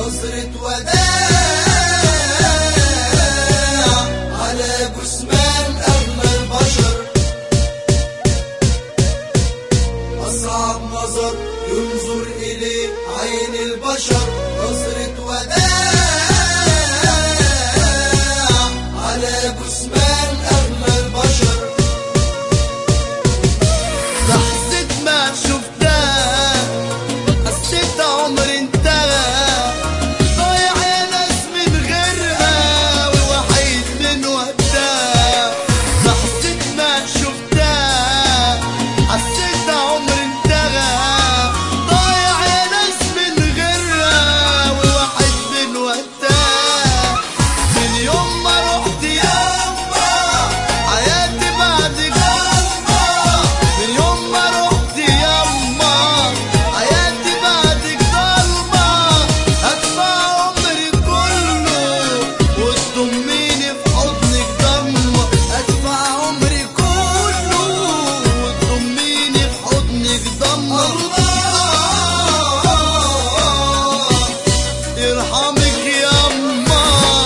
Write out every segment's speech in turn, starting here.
نظرة وداع على جثمان أغلى البشر. أصعب نظر ينظر إليه عين البشر، نظرة وداع على جثمان أغلى البشر. لحظة ما شفتها حسيت عمري انتهى، ضايع يا ناس من غيرها ووحيد من وقتها. لحظة ما شفتها حسيت عمري انتهى، ضايع يا ناس من غيرها ووحيد من وقتها. من يوم ما رحت ياما حياتي بعدك ضلمة، من يوم ما رحت ياما حياتي بعدك ضلمة. هدفع عمري كله وتضميني في حضنك ضمة، هدفع عمري كله وتضميني في حضنك ضمة. الله يرحمك ياما.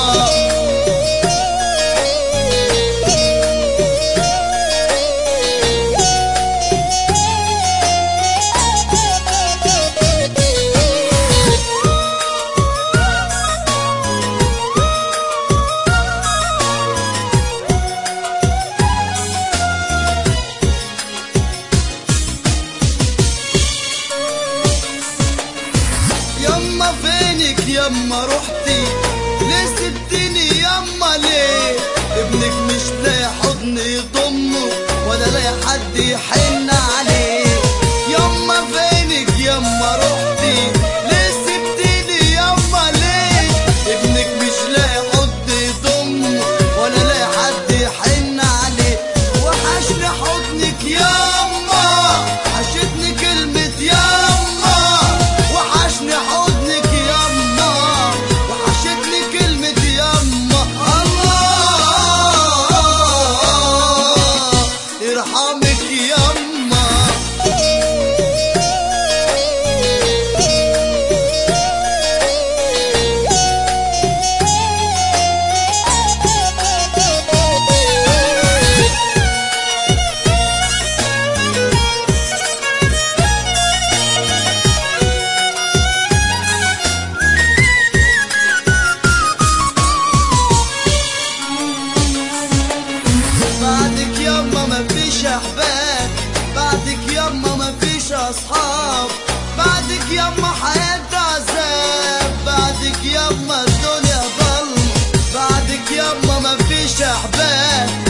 ياما فينك ياما رحتي ليه سبتني ياما ليه؟ ابنك مش لاقي حضن يضمه ولا لاقي حد يحن عليه. ياما فينك ياما رحتي ليه سبتني ياما ليه؟ ابنك مش لاقي حضن يضمه ولا لاقي حد يحن عليه. وحشني حضنك ياما، وحشتني كلمة ياما، وحشني حضنك ياما، وحشتني كلمة ياما. الله يرحمك ياما. بعدك ياما مفيش احباب، بعدك ياما مفيش اصحاب، بعدك ياما حياة عذاب، بعدك ياما الدنيا ضلمة، بعدك ياما مفيش احباب،